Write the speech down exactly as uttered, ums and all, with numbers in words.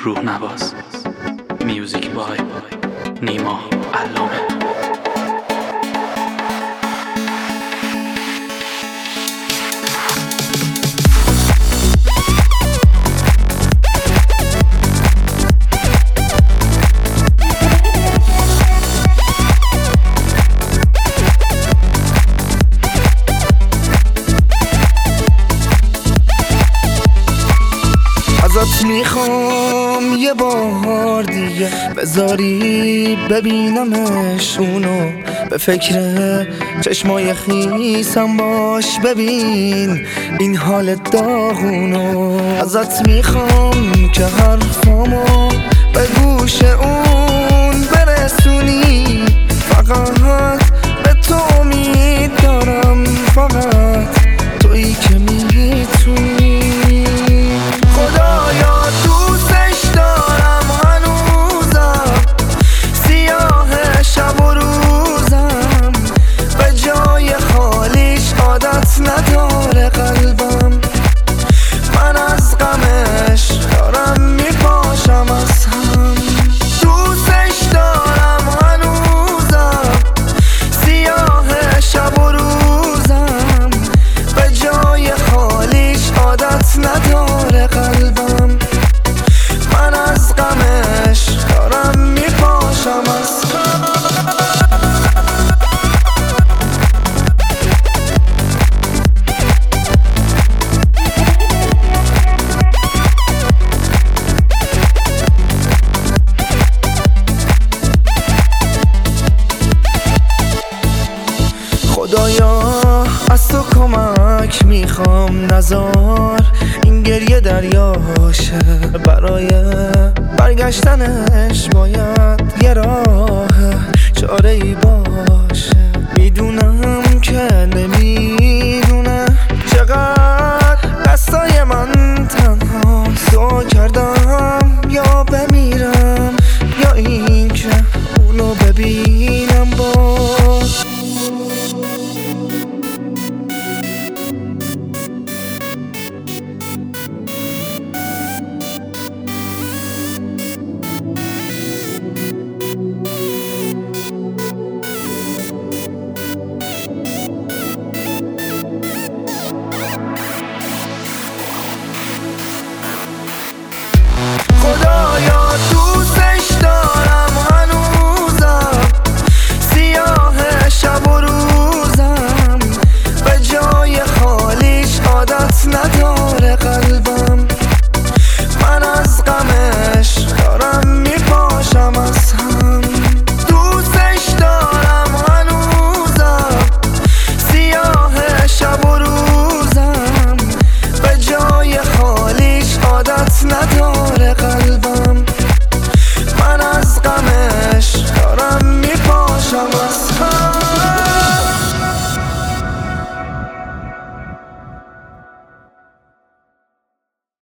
روح نواز. میوزیک بای نیما علامه. ازت میخوام یه بار دیگه بذاری ببینمش، اونو به فکر چشمای خیسم باش، ببین این حال داغونو. ازت میخوام که حرفامو به گوش اون برسونی، فقط به تو امید دارم، فقط تویی که میتونی. خدایا دوستش دارم هنوزم، سیاه شب و روزم، به جای خالیش عادت نداره قلبم. من از غمش دارم میپاشم از هم. دوستش دارم هنوزم، سیاه شب و روزم، به جای خالیش عادت نداره قلبم. من از غمش دارم میپاشم از خدایا از تو کمک میخوام، نزار این گریه دریاشه. برای برگشتنش باید یه راه چاره ای